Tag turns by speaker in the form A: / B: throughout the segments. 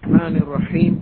A: Rahmanir Rahim.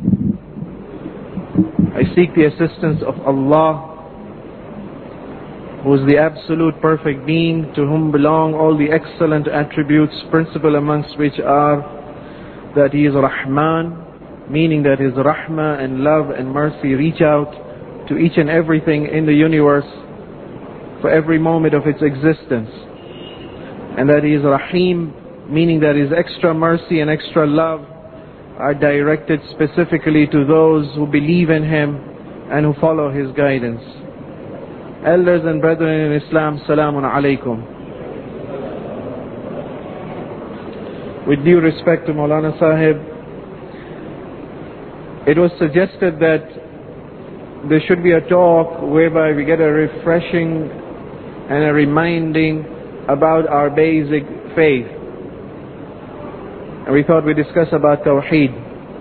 A: I seek the assistance of Allah, who is the absolute perfect being, to whom belong all the excellent attributes, principal amongst which are that He is Rahman, meaning that His Rahmah and love and mercy reach out to each and everything in the universe for every moment of its existence. And that He is Rahim, meaning that His extra mercy and extra love are directed specifically to those who believe in Him and who follow His guidance. Elders and brethren in Islam, Salamun Alaikum. With due respect to Maulana Sahib, it was suggested that there should be a talk whereby we get a refreshing and a reminding about our basic faith. And we thought we'd discuss about Tawheed.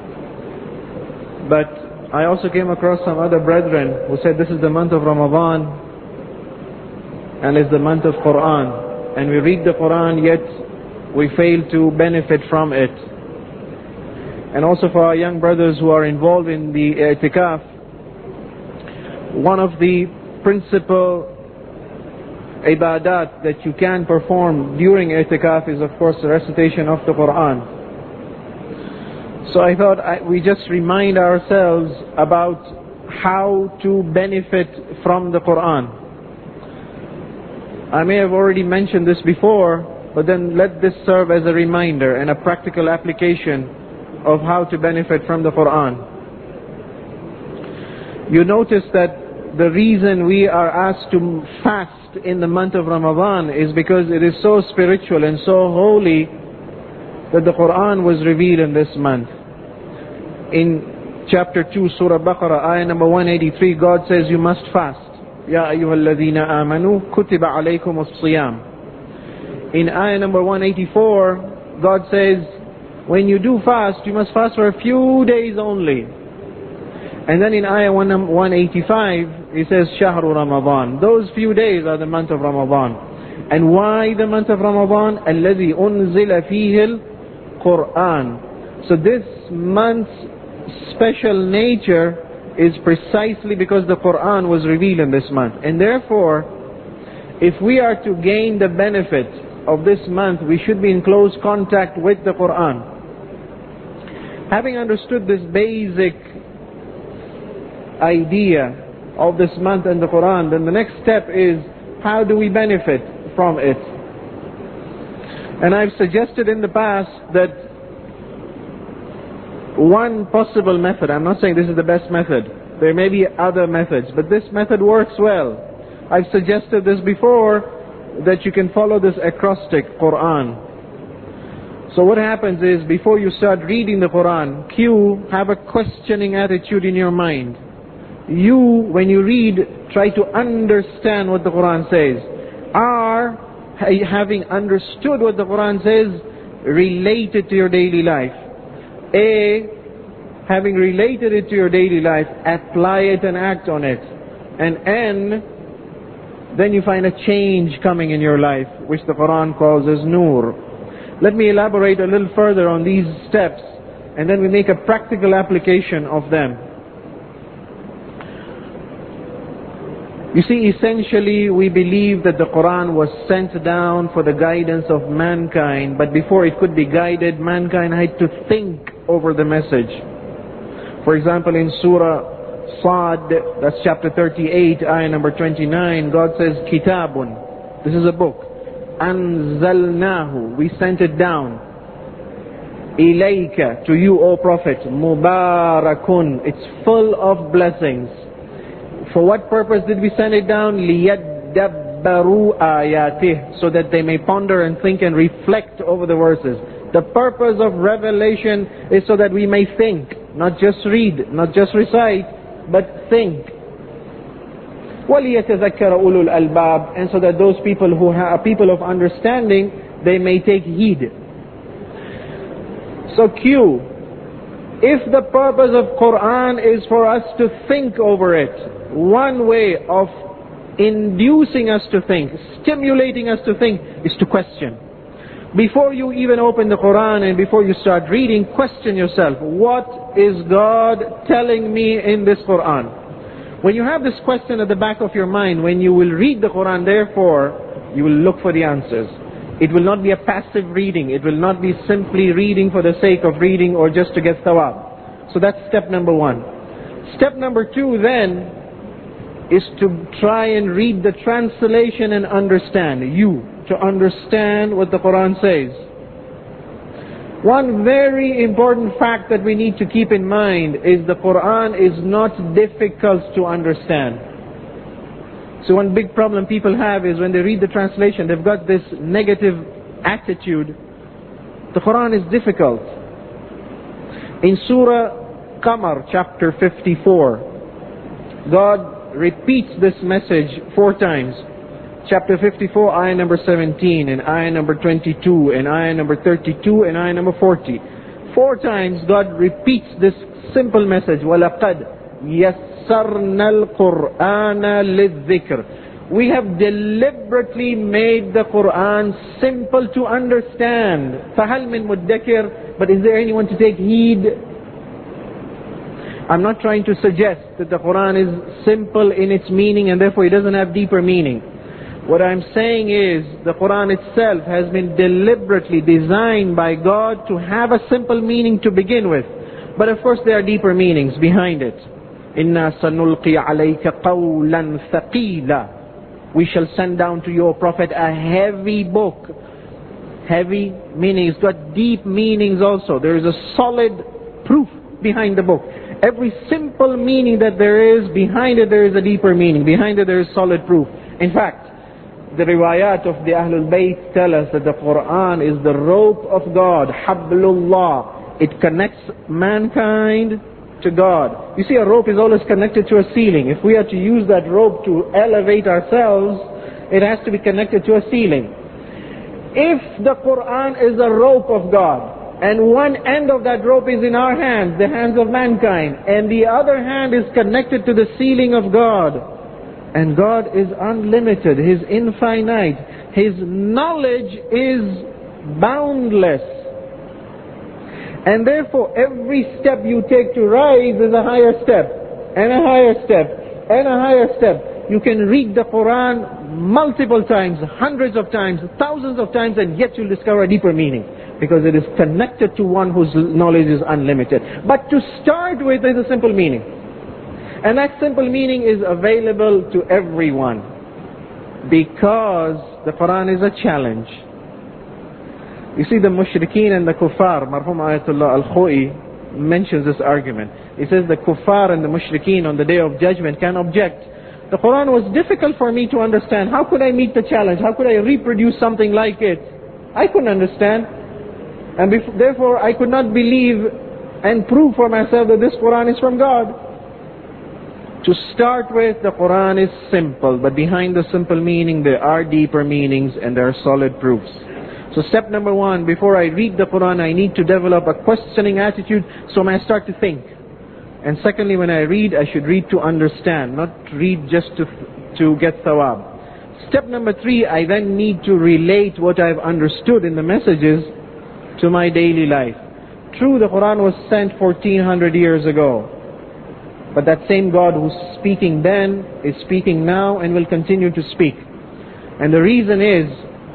A: But I also came across some other brethren who said this is the month of Ramadan and it's the month of Quran. And we read the Quran, yet we fail to benefit from it. And also for our young brothers who are involved in the i'tikaf, one of the principal ibadat that you can perform during i'tikaf is of course the recitation of the Quran. So I thought we just remind ourselves about how to benefit from the Quran. I may have already mentioned this before, but then let this serve as a reminder and a practical application of how to benefit from the Quran. You notice that the reason we are asked to fast in the month of Ramadan is because it is so spiritual and so holy that the Quran was revealed in this month. In chapter 2, Surah Baqarah, ayah number 183, God says you must fast. Ya ayyuhalladhina amanu kutiba alaykum as-siyam. In ayah number 184, God says when you do fast, you must fast for a few days only. And then in ayah 185, He says Shahru Ramadan. Those few days are the month of Ramadan. And why the month of Ramadan? Alladhi unzila fihi al-Quran. So this month's special nature is precisely because the Quran was revealed in this month. And therefore, if we are to gain the benefit of this month, we should be in close contact with the Quran. Having understood this basic idea of this month and the Quran, then the next step is how do we benefit from it? And I've suggested in the past that one possible method, I'm not saying this is the best method, there may be other methods, but this method works well. I've suggested this before, that you can follow this acrostic Quran. So what happens is, before you start reading the Quran, have a questioning attitude in your mind. You, when you read, try to understand what the Quran says. Having understood what the Quran says, relate it to your daily life. Having related it to your daily life, apply it and act on it. And then you find a change coming in your life, which the Quran calls as Nur. Let me elaborate a little further on these steps, and then we make a practical application of them. You see, essentially we believe that the Quran was sent down for the guidance of mankind, but before it could be guided, mankind had to think over the message. For example, in Surah Sad, that's chapter 38, ayah number 29, God says, Kitabun, this is a book. Anzalnahu, we sent it down. Ilayka, to you, O Prophet. Mubarakun, it's full of blessings. For what purpose did we send it down? لِيَدَّبَّرُوا آيَاتِهِ, so that they may ponder and think and reflect over the verses. The purpose of revelation is so that we may think, not just read, not just recite, but think. وَلِيَتَذَكَّرَ أُولُو الْأَلْبَابِ, and so that those people who are people of understanding, they may take heed. So if the purpose of Quran is for us to think over it, one way of inducing us to think, stimulating us to think, is to question. Before you even open the Quran and before you start reading, question yourself, what is God telling me in this Quran? When you have this question at the back of your mind, when you will read the Quran, therefore, you will look for the answers. It will not be a passive reading. It will not be simply reading for the sake of reading or just to get thawab. So that's step number one. Step number two then is to try and read the translation and understand. To understand what the Quran says. One very important fact that we need to keep in mind is the Quran is not difficult to understand. So one big problem people have is when they read the translation, they've got this negative attitude. The Quran is difficult. In Surah Qamar, chapter 54, God repeats this message 4 times. Chapter 54, ayah number 17, and ayah number 22, and ayah number 32, and ayah number 40. 4 times God repeats this simple message, وَلَقَدْ يَسَّرْنَا الْقُرْآنَ لِلذِّكْرِ. We have deliberately made the Quran simple to understand. فَهَلْ مِن مُدَّكِرٍ. But is there anyone to take heed? I'm not trying to suggest that the Quran is simple in its meaning and therefore it doesn't have deeper meaning. What I'm saying is the Quran itself has been deliberately designed by God to have a simple meaning to begin with. But of course there are deeper meanings behind it. Inna sanulqi alayka qawlan thaqila. We shall send down to your Prophet a heavy book. Heavy meaning, it's got deep meanings also. There is a solid proof behind the book. Every simple meaning that there is, behind it there is a deeper meaning. Behind it there is solid proof. In fact, the riwayat of the Ahlul Bayt tell us that the Quran is the rope of God, Hablullah. It connects mankind to God. You see, a rope is always connected to a ceiling. If we are to use that rope to elevate ourselves, it has to be connected to a ceiling. If the Quran is a rope of God, and one end of that rope is in our hands, the hands of mankind, and the other hand is connected to the ceiling of God, and God is unlimited, He is infinite, His knowledge is boundless. And therefore every step you take to rise is a higher step, and a higher step, and a higher step. You can read the Quran multiple times, hundreds of times, thousands of times, and yet you'll discover a deeper meaning. Because it is connected to one whose knowledge is unlimited. But to start with is a simple meaning. And that simple meaning is available to everyone. Because the Quran is a challenge. You see, the mushrikeen and the kuffar, Marhum Ayatullah Al-Khoi mentions this argument. He says the kuffar and the mushrikeen on the day of judgment can object. The Quran was difficult for me to understand. How could I meet the challenge? How could I reproduce something like it? I couldn't understand. And therefore I could not believe and prove for myself that this Quran is from God. To start with, the Quran is simple, but behind the simple meaning there are deeper meanings and there are solid proofs. So step number one, before I read the Quran, I need to develop a questioning attitude so I start to think. And secondly, when I read, I should read to understand, not read just to get thawab. Step number 3, I then need to relate what I've understood in the messages to my daily life. True, the Quran was sent 1400 years ago. But that same God who's speaking then is speaking now and will continue to speak. And the reason is,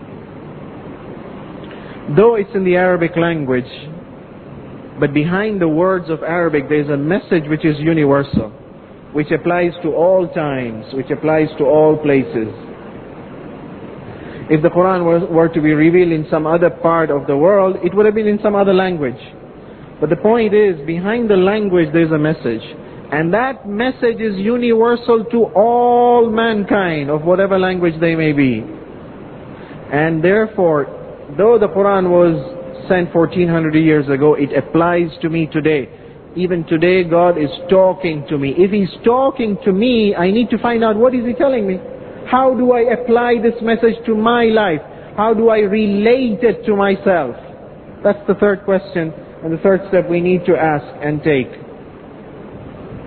A: though it's in the Arabic language, but behind the words of Arabic there's a message which is universal, which applies to all times, which applies to all places. If the Quran were to be revealed in some other part of the world, it would have been in some other language. But the point is, behind the language there's a message. And that message is universal to all mankind, of whatever language they may be. And therefore, though the Quran was sent 1400 years ago, it applies to me today. Even today, God is talking to me. If He's talking to me, I need to find out what is He telling me. How do I apply this message to my life? How do I relate it to myself? That's the third question and the third step we need to ask and take.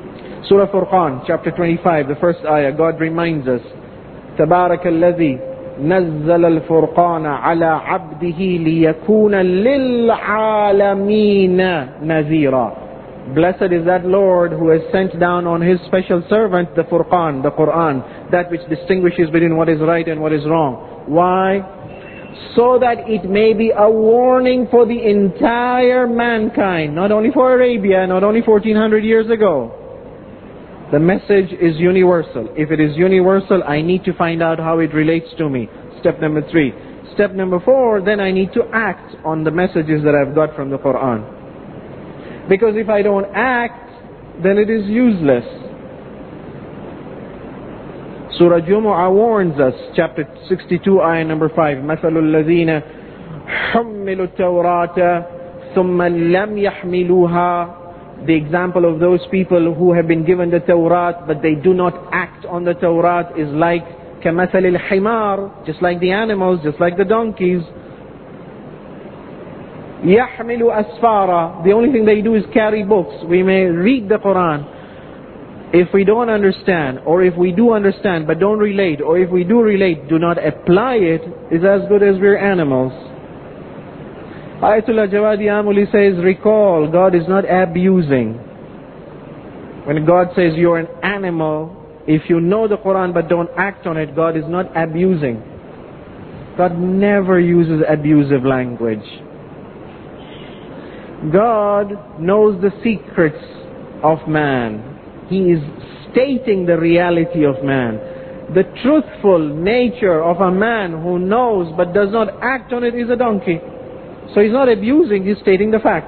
A: Surah Furqan, chapter 25, the first ayah, God reminds us, تَبَارَكَ الَّذِي نزل الفرقان على عبده ليكون للعالمين نذيرا. Blessed is that Lord who has sent down on His special servant the Furqan, the Quran, that which distinguishes between what is right and what is wrong. Why? So that it may be a warning for the entire mankind, not only for Arabia, not only 1400 years ago. The message is universal. If it is universal, I need to find out how it relates to me. Step number 3. Step number 4, then I need to act on the messages that I've got from the Quran. Because if I don't act, then it is useless. Surah Jumu'ah warns us, chapter 62, ayah number 5. مَثَلُ الَّذِينَ حُمِّلُوا التَّوْرَاةَ ثُمَّ لَمْ يَحْمِلُوهَا. The example of those people who have been given the Tawrat but they do not act on the Tawrat is like كَمَثَلِ الْحِمَارِ, just like the animals, just like the donkeys. يَحْمِلُ أَسْفَارًا. The only thing they do is carry books. We may read the Quran. If we don't understand, or if we do understand but don't relate, or if we do relate, do not apply it, is as good as we're animals. Ayatollah Jawadi Amuli says, recall, God is not abusing. When God says you're an animal, if you know the Quran but don't act on it, God is not abusing. God never uses abusive language. God knows the secrets of man. He is stating the reality of man. The truthful nature of a man who knows but does not act on it is a donkey. So he's not abusing, he's stating the fact.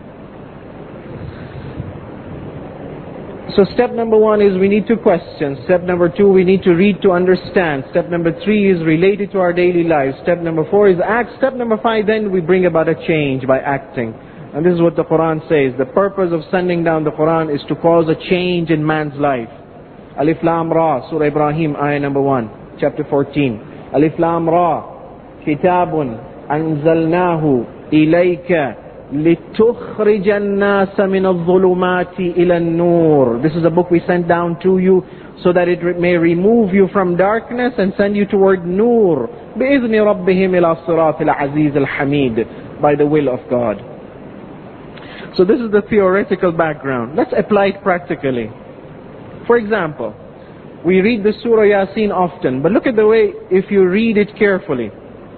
A: So step number 1 is we need to question. Step number 2, we need to read to understand. Step number 3 is related to our daily lives. Step number 4 is act. Step number 5, then we bring about a change by acting. And this is what the Quran says. The purpose of sending down the Quran is to cause a change in man's life. Alif Lam Ra, Surah Ibrahim, ayah number 1, chapter 14. Alif Lam Ra, Kitabun أنزلناه إليك لتخرج الناس من الظلمات إلى النور. This is a book we sent down to you so that it may remove you from darkness and send you toward Nur. بإذن ربهم إلى الصراط العزيز الحميد. By the will of God. So this is the theoretical background. Let's apply it practically. For example, we read the Surah Yasin often, but look at the way if you read it carefully.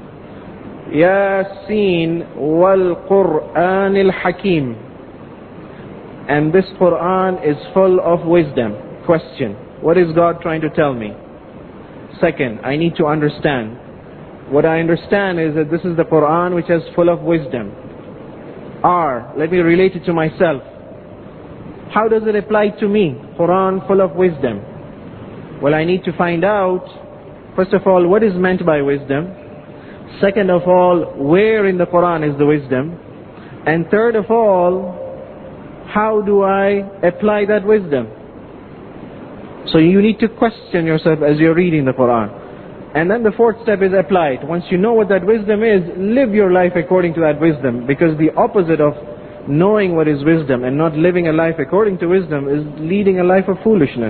A: Yasin wal Qur'an al-Hakim. And this Quran is full of wisdom. Question: what is God trying to tell me? Second, I need to understand. What I understand is that this is the Quran which is full of wisdom. Let me relate it to myself. How does it apply to me? Quran full of wisdom. Well, I need to find out, first of all, what is meant by wisdom. Second of all, where in the Quran is the wisdom? And third of all, how do I apply that wisdom? So you need to question yourself as you're reading the Quran. And then the fourth step is apply it. Once you know what that wisdom is, live your life according to that wisdom. Because the opposite of knowing what is wisdom and not living a life according to wisdom is leading a life of foolishness.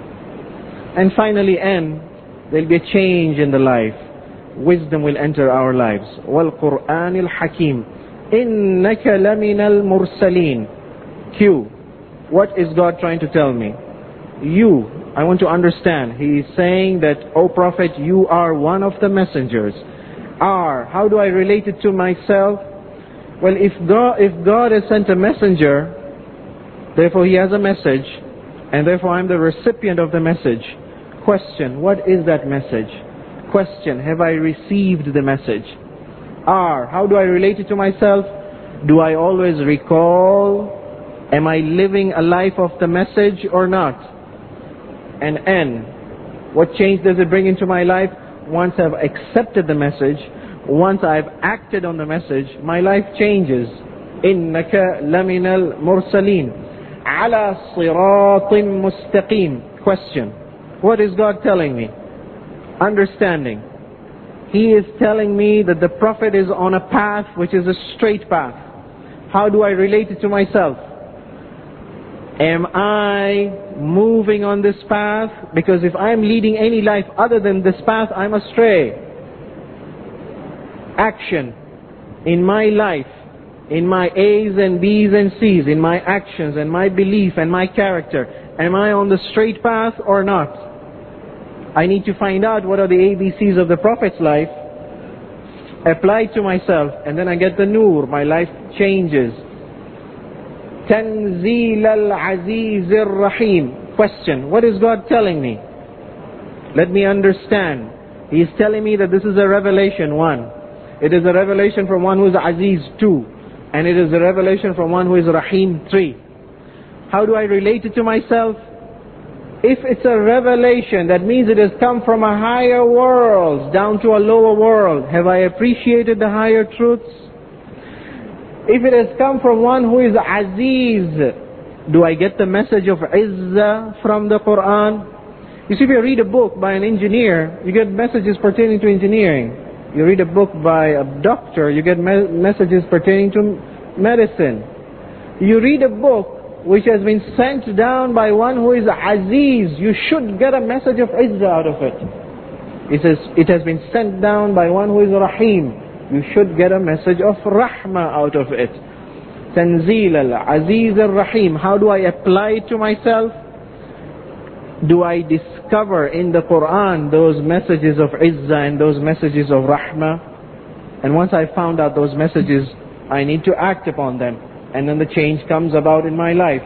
A: And finally, there'll be a change in the life. Wisdom will enter our lives. وَالْقُرْآنِ الْحَكِيمِ إِنَّكَ لَمِنَ الْمُرْسَلِينَ. Q. What is God trying to tell me? You. I want to understand. He is saying that, O Prophet, you are one of the messengers. How do I relate it to myself? Well, if God has sent a messenger, therefore he has a message, and therefore I'm the recipient of the message. Question: what is that message? Question: have I received the message? How do I relate it to myself? Do I always recall? Am I living a life of the message or not? And N, what change does it bring into my life? Once I've accepted the message, once I've acted on the message, my life changes. إِنَّكَ لَمِنَ الْمُرْسَلِينَ عَلَى صِرَاطٍ مُسْتَقِيمٍ. Question: what is God telling me? Understanding. He is telling me that the Prophet is on a path which is a straight path. How do I relate it to myself? Am I moving on this path? Because if I'm leading any life other than this path, I'm astray. action in my life, in my A's and B's and C's, in my actions and my belief and my character, am I on the straight path or not? I need to find out what are the ABCs of the Prophet's life, apply to myself, and then I get the nur, my life changes. Tanzeel al-Aziz al-Rahim. Question, what is God telling me? Let me understand. He is telling me that this is a revelation, 1. It is a revelation from one who is Aziz, 2. And it is a revelation from one who is Rahim, 3. How do I relate it to myself? If it's a revelation, that means it has come from a higher world down to a lower world. Have I appreciated the higher truths? If it has come from one who is Aziz, do I get the message of Izzah from the Quran? You see, if you read a book by an engineer, you get messages pertaining to engineering. You read a book by a doctor, you get messages pertaining to medicine. You read a book which has been sent down by one who is Aziz, you should get a message of Izzah out of it. It says, it has been sent down by one who is Rahim. You should get a message of Rahmah out of it. Tanzeel al-Aziz al-Rahim. How do I apply it to myself? Do I discover in the Quran those messages of Izzah and those messages of Rahmah? And once I found out those messages, I need to act upon them. And then the change comes about in my life.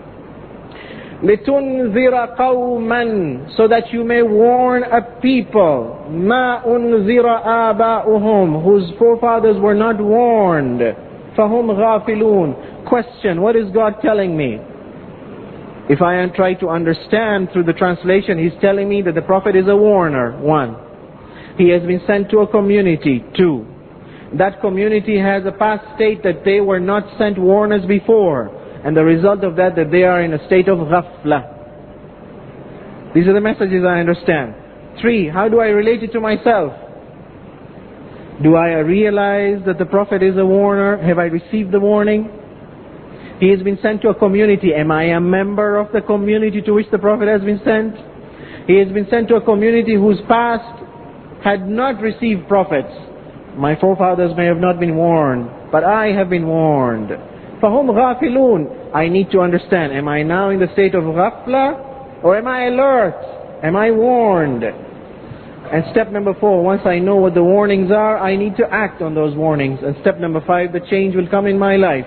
A: لِتُنذِرَ قَوْمًا, so that you may warn a people, مَا أُنذِرَ آبَاؤُهُمْ, whose forefathers were not warned. فَهُمْ غَافِلُونَ. Question, what is God telling me? If I try to understand through the translation, He's telling me that the Prophet is a warner, 1. He has been sent to a community, 2. That community has a past state that they were not sent warners before. And the result of that they are in a state of ghafla. These are the messages I understand. 3, how do I relate it to myself? Do I realize that the Prophet is a warner? Have I received the warning? He has been sent to a community. Am I a member of the community to which the Prophet has been sent? He has been sent to a community whose past had not received prophets. My forefathers may have not been warned, but I have been warned. فَهُمْ غَافِلُونَ. I need to understand, am I now in the state of ghafla? Or am I alert? Am I warned? And step number 4, once I know what the warnings are, I need to act on those warnings. And step number 5, the change will come in my life.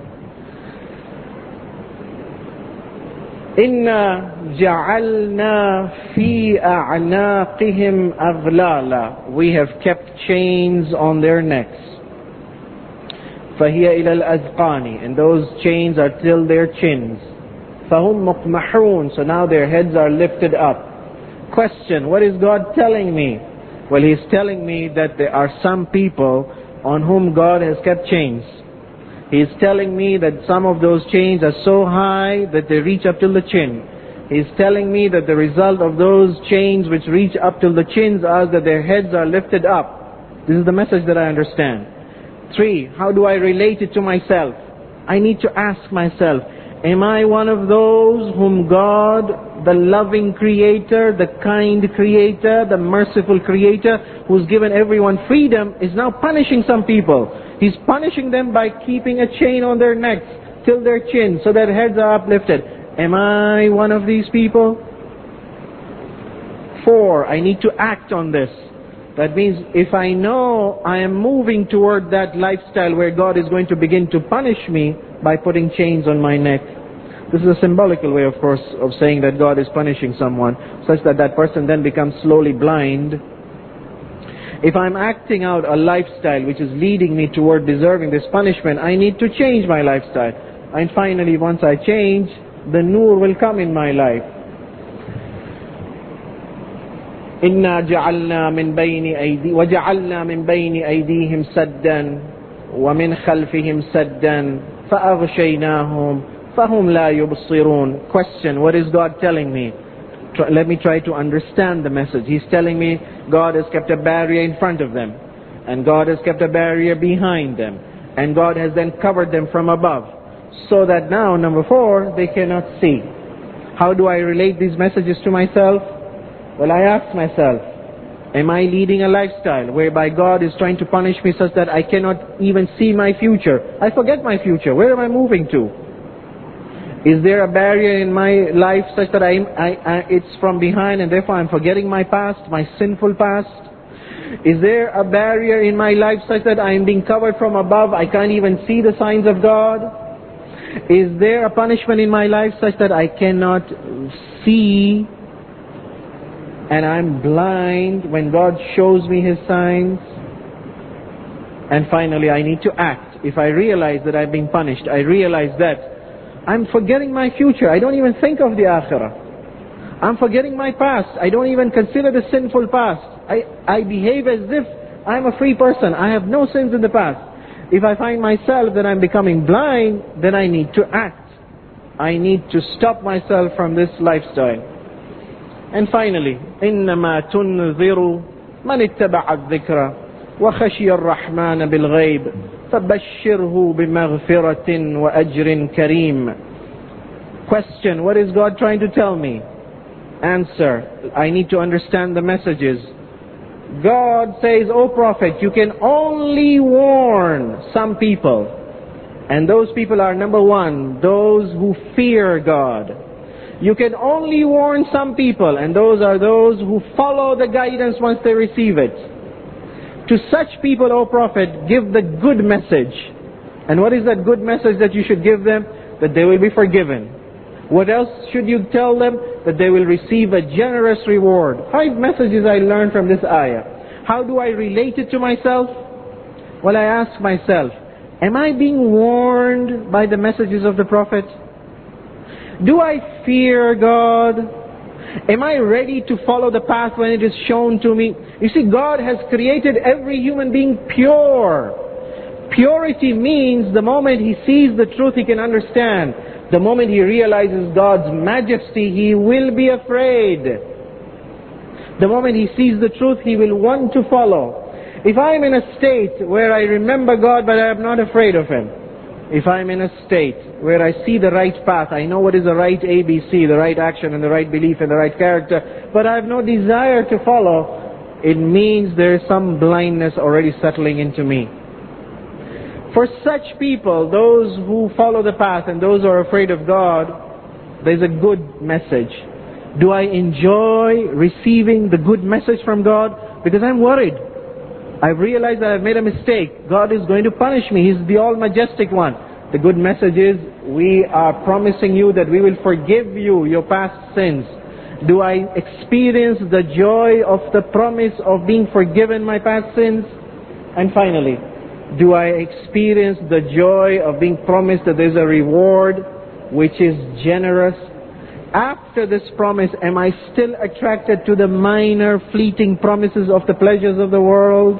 A: إِنَّا جَعَلْنَا فِي أَعْنَاقِهِمْ أَغْلَالًا. We have kept chains on their necks. فَهِيَ إِلَى الْأَذْقَانِ. And those chains are till their chins. فَهُمْ مُقْمَحُونَ. So now their heads are lifted up. Question, what is God telling me? Well, He's telling me that there are some people on whom God has kept chains. He's telling me that some of those chains are so high that they reach up till the chin. He's telling me that the result of those chains which reach up till the chins are that their heads are lifted up. This is the message that I understand. 3, how do I relate it to myself? I need to ask myself, am I one of those whom God, the loving Creator, the kind Creator, the merciful Creator, who's given everyone freedom, is now punishing some people? He's punishing them by keeping a chain on their necks till their chin, so their heads are uplifted. Am I one of these people? 4, I need to act on this. That means if I know I am moving toward that lifestyle where God is going to begin to punish me by putting chains on my neck. This is a symbolical way, of course, of saying that God is punishing someone, such that that person then becomes slowly blind. If I'm acting out a lifestyle which is leading me toward deserving this punishment, I need to change my lifestyle. And finally, once I change, the nur will come in my life. إِنَّا جَعَلْنَا مِنْ بَيْنِ أَيْدِي وَجَعَلْنَا مِنْ بَيْنِ أَيْدِيهِمْ سَدًّا وَمِنْ خَلْفِهِمْ سَدًّا فَأَغْشَيْنَاهُمْ فَهُمْ لَا يُبْصِرُونَ. Question, what is God telling me? Let me try to understand the message. He's telling me God has kept a barrier in front of them, and God has kept a barrier behind them, and God has then covered them from above, so that now, number 4, they cannot see. How do I relate these messages to myself? Well, I ask myself, Am I leading a lifestyle whereby God is trying to punish me such that I cannot even see my future? I forget my future. Where am I moving to? Is there a barrier in my life such that it's from behind and therefore I'm forgetting my past, my sinful past? Is there a barrier in my life such that I am being covered from above, I can't even see the signs of God? Is there a punishment in my life such that I cannot see and I'm blind when God shows me His signs? And finally, I need to act. If I realize that I've been punished, I realize that I'm forgetting my future. I don't even think of the akhirah. I'm forgetting my past. I don't even consider the sinful past. I behave as if I'm a free person. I have no sins in the past. If I find myself that I'm becoming blind, then I need to act. I need to stop myself from this lifestyle. And finally, إِنَّمَا تُنذِرُ مَنِ اتَّبَعَ الذِّكْرَ وَخَشِيَ الرَّحْمَنَ بِالْغَيْبِ فَبَشِّرْهُ بِمَغْفِرَةٍ وَأَجْرٍ كَرِيمٍ. Question, what is God trying to tell me? Answer, I need to understand the messages. God says, O Prophet, you can only warn some people. And those people are, number one, those who fear God. You can only warn some people, and those are those who follow the guidance once they receive it. To such people, O Prophet, give the good message. And what is that good message that you should give them? That they will be forgiven. What else should you tell them? That they will receive a generous reward. 5 messages I learned from this ayah. How do I relate it to myself? Well, I ask myself, am I being warned by the messages of the Prophet? Do I fear God? Am I ready to follow the path when it is shown to me? You see, God has created every human being pure. Purity means the moment he sees the truth, he can understand. The moment he realizes God's majesty, he will be afraid. The moment he sees the truth, he will want to follow. If I am in a state where I remember God but I am not afraid of Him, if I am in a state where I see the right path, I know what is the right ABC, the right action and the right belief and the right character, but I have no desire to follow, it means there is some blindness already settling into me. For such people, those who follow the path and those who are afraid of God, there's a good message. Do I enjoy receiving the good message from God? Because I'm worried. I've realized that I've made a mistake. God is going to punish me. He's the All-Majestic One. The good message is, we are promising you that we will forgive you your past sins. Do I experience the joy of the promise of being forgiven my past sins? And finally, do I experience the joy of being promised that there's a reward which is generous? After this promise, am I still attracted to the minor fleeting promises of the pleasures of the world?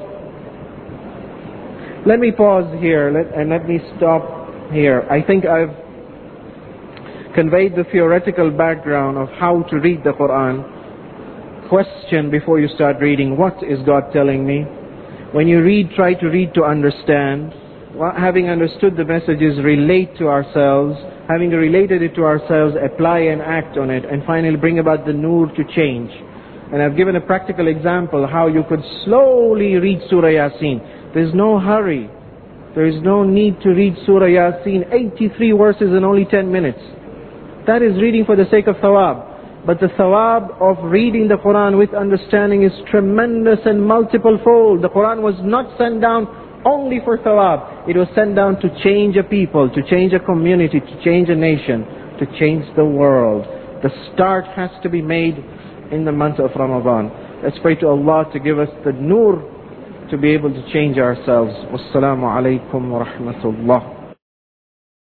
A: Let me pause here and let me stop here. I think I've conveyed the theoretical background of how to read the Quran. Question before you start reading, what is God telling me? When you read, try to read to understand. Having understood the messages, relate to ourselves. Having related it to ourselves, apply and act on it. And finally bring about the nur to change. And I've given a practical example how you could slowly read Surah Yasin. There's no hurry. There is no need to read Surah Yasin, 83 verses in only 10 minutes. That is reading for the sake of thawab. But the thawab of reading the Quran with understanding is tremendous and multiple fold. The Quran was not sent down only for thawab. It was sent down to change a people, to change a community, to change a nation, to change the world. The start has to be made in the month of Ramadan. Let's pray to Allah to give us the nur to be able to change ourselves. Wassalamu alaikum wa rahmatullah.